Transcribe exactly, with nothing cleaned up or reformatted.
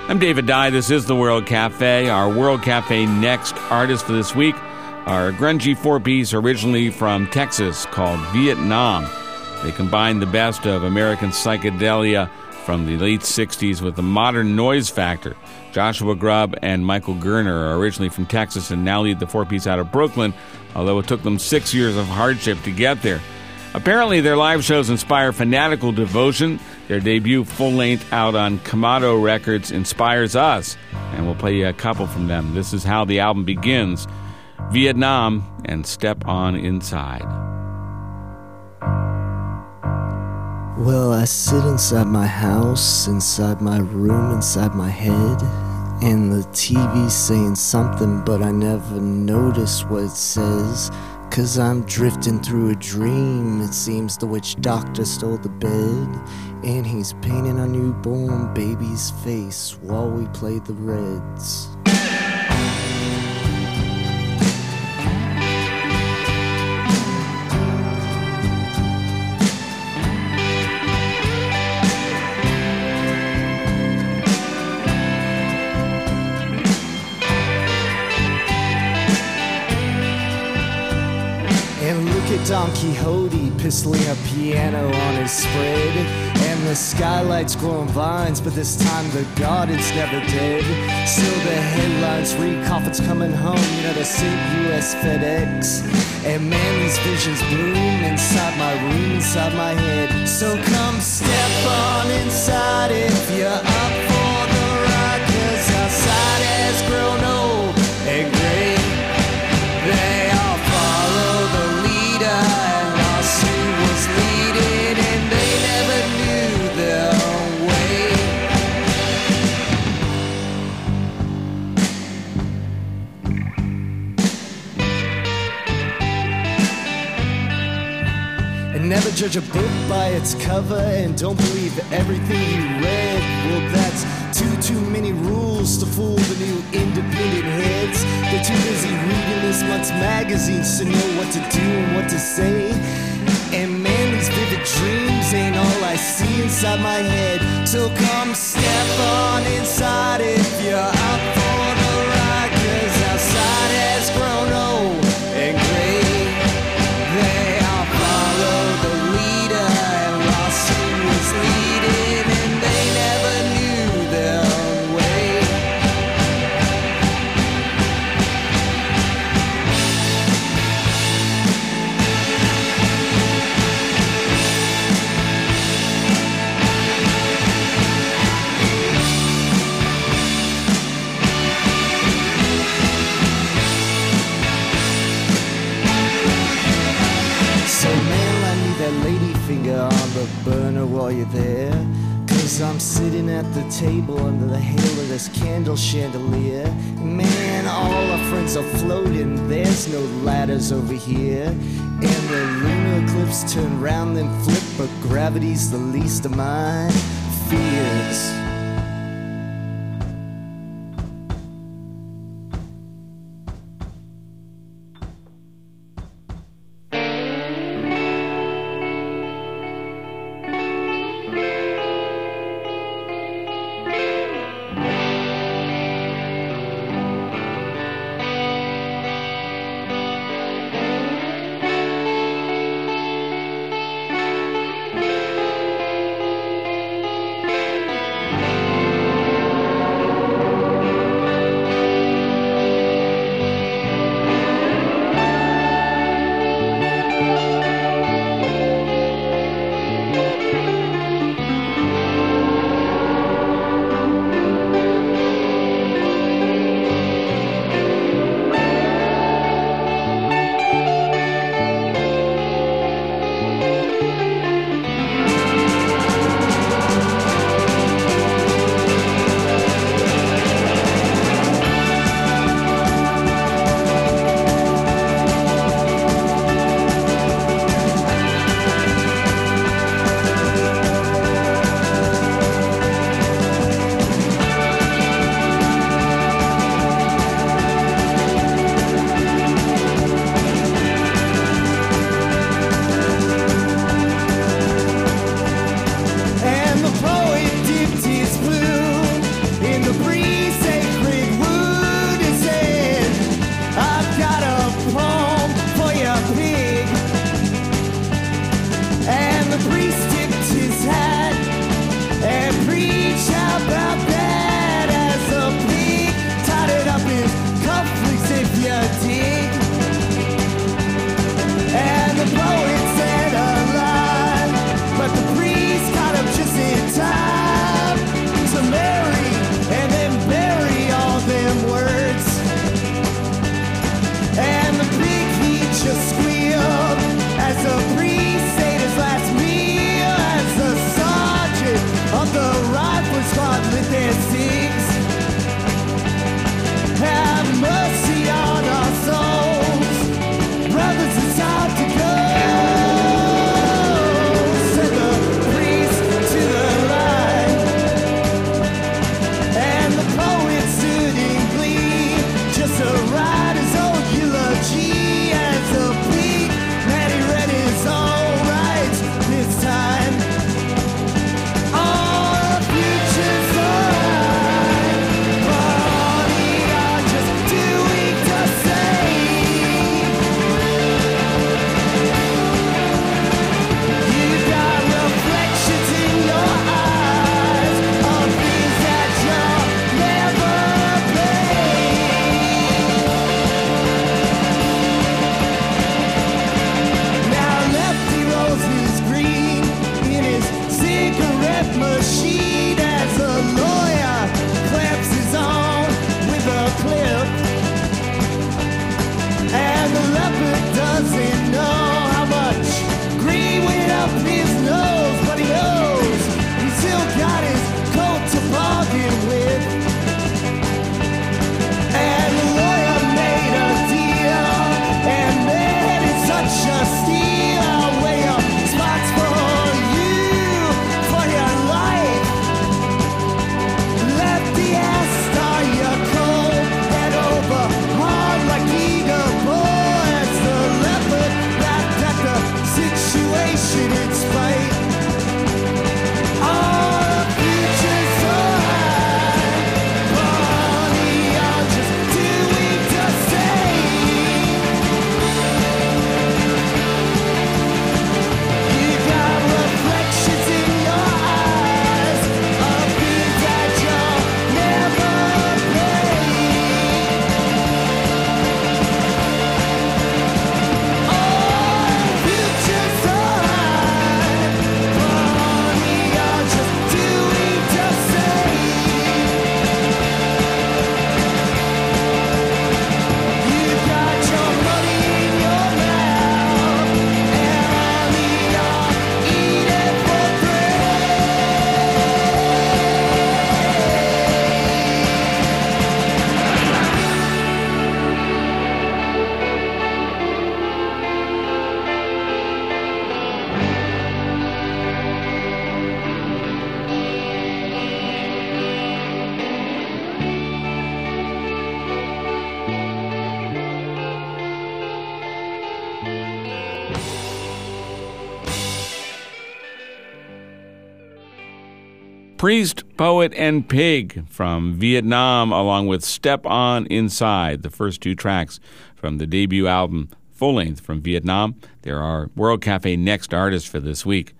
I'm David Dye. This is the World Cafe. Our World Cafe next artist for this week are a grungy four-piece originally from Texas called Vietnam. They combine the best of American psychedelia from the late sixties with the modern noise factor. Joshua Grubb and Michael Gerner are originally from Texas and now lead the four-piece out of Brooklyn, although it took them six years of hardship to get there. Apparently, their live shows inspire fanatical devotion. Their debut full-length out on Kamado Records inspires us, and we'll play you a couple from them. This is how the album begins, Vietnam and Step On Inside. Well, I sit inside my house, inside my room, inside my head, and the T V's saying something, but I never notice what it says. Cause I'm drifting through a dream. It seems the witch doctor stole the bed, and he's painting a newborn baby's face while we play the Reds. Don Quixote pistoling a piano on his spread, and the skylight's growing vines, but this time the garden's never dead. Still the headlines read, coffins coming home, you know, the Saint U S FedEx. And man, these visions bloom inside my room, inside my head. So come step on inside if you're up for the ride, 'cause outside has grown old and gray. They all follow the and lost who was leading, and they never knew their own way. And never judge a book by its cover, and don't believe everything you read. Well, that's too, too many rules to fool the new independent heads. They're too busy reading this month's magazines to know what to do and what to say. And man, these vivid dreams ain't all I see inside my head. So come step on inside if you're up for the ride, 'cause outside has grown old and gray. They all follow the leader and lost who was leading, and they never knew their own way. So man, lend me that lady finger on the burner while you're there, 'cause I'm sitting at the table under the halo of this candle chandelier. Man, all our friends are floating, there's no ladders over here. And the lunar eclipse turn round and flip, but gravity's the least of my fears. of the rifle squad lit their cigs. Have mercy on our souls, brothers, it's time to go. Said the priest to the line, and the poet stood in glee, just to write his own eulogy as a plea that he read his own rights this time. All the future's alright, but we are just too weak to save. You got reflections in your eyes of things that you'll never play. Now Lefty rolls his green in his cigarette machine as a lawyer clamps his own with a clip. And the leopard doesn't know how much green went up his nose, but he knows he's still got his coat to bargain with. And the lawyer made a deal, and man, it's such a steal. I'll weigh up spots for you, for your life. Lefty asked, are you cold and over hard like eager boys? The leopard laughed at the situation in spite. All the future's alright, but we are just too weak to save. You got reflections in your eyes of things that you'll never play. All the future's alright, but we are just too weak to save. You got your money in your mouth, and we are eating for Priest, Poet, and Pig from Vietnam, along with Step On Inside, the first two tracks from the debut album, full-length from Vietnam. They're our World Cafe Next artists for this week.